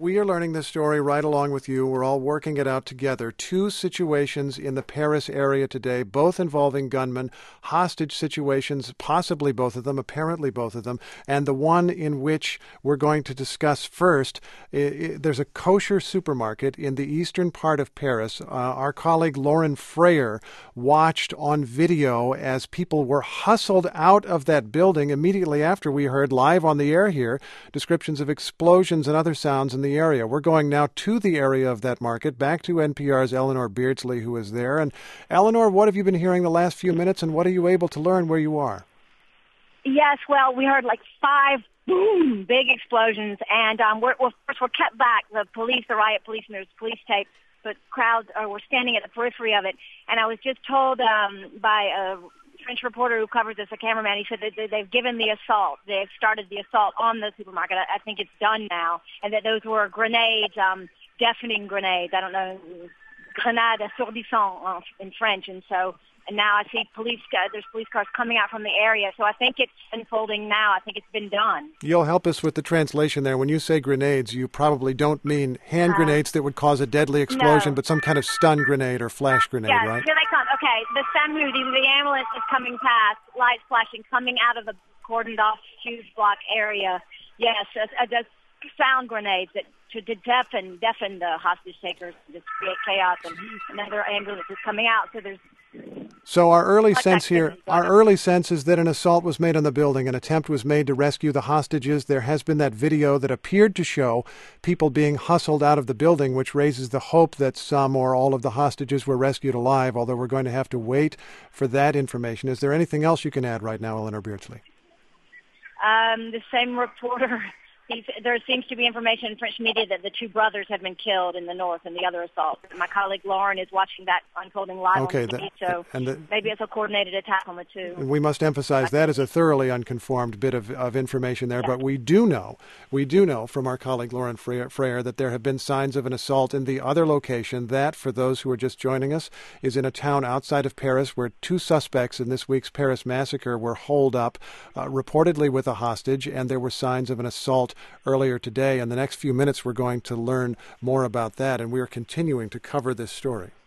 We are learning this story right along with you. We're all working it out together. Two situations in the Paris area today, both involving gunmen, hostage situations, possibly both of them, apparently both of them, and the one in which we're going to discuss first. There's a kosher supermarket in the eastern part of Paris. Our colleague Lauren Frayer watched on video as people were hustled out of that building immediately after we heard live on the air here descriptions of explosions and other sounds in the area. We're going now to the area of that market, back to NPR's Eleanor Beardsley, who is there. And Eleanor, what have you been hearing the last few minutes, and what are you able to learn where you are? Yes, well, we heard like 5 boom, big explosions, and we're kept back. The riot police, and there's police tape, but crowds were standing at the periphery of it. And I was just told by a French reporter who covers this, a cameraman, he said that they've given the assault. They've started the assault on the supermarket. I think it's done now. And that those were grenades, deafening grenades. I don't know, grenades assourdissantes in French. And now I see there's police cars coming out from the area. So I think it's unfolding now. I think it's been done. You'll help us with the translation there. When you say grenades, you probably don't mean hand grenades that would cause a deadly explosion, no. But some kind of stun grenade or flash grenade, yes, right? Here they come. Okay, the SAMU, the ambulance is coming past, lights flashing, coming out of the cordoned-off huge block area. Yes, just sound grenades to deafen the hostage takers, to create chaos, and another ambulance is coming out. So our early sense is that an assault was made on the building. An attempt was made to rescue the hostages. There has been that video that appeared to show people being hustled out of the building, which raises the hope that some or all of the hostages were rescued alive, although we're going to have to wait for that information. Is there anything else you can add right now, Eleanor Beardsley? The same reporter... There seems to be information in French media that the 2 brothers have been killed in the north in the other assault. My colleague Lauren is watching that unfolding live on TV, so maybe it's a coordinated attack on the 2. We must emphasize that is a thoroughly unconformed bit of information there, but we do know from our colleague Lauren Frayer that there have been signs of an assault in the other location that, for those who are just joining us, is in a town outside of Paris where 2 suspects in this week's Paris massacre were holed up, reportedly with a hostage, and there were signs of an assault earlier today. In the next few minutes, we're going to learn more about that, and we are continuing to cover this story.